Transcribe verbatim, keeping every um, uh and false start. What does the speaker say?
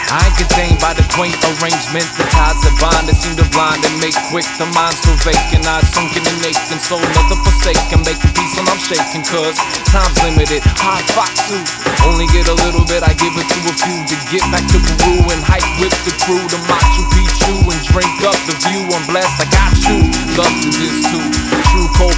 I ain't contained by the quaint arrangement. The ties that bind that seem to blind and make quick. The mind so vacant, eyes sunken and aching. Soul never forsaken, making peace when I'm shaking. Cause time's limited, hard fought too. Only get a little bit, I give it to a few. To get back to Peru and hike with the crew to Machu Picchu and drink up the view. I'm blessed, I got you. Love to this too. True cold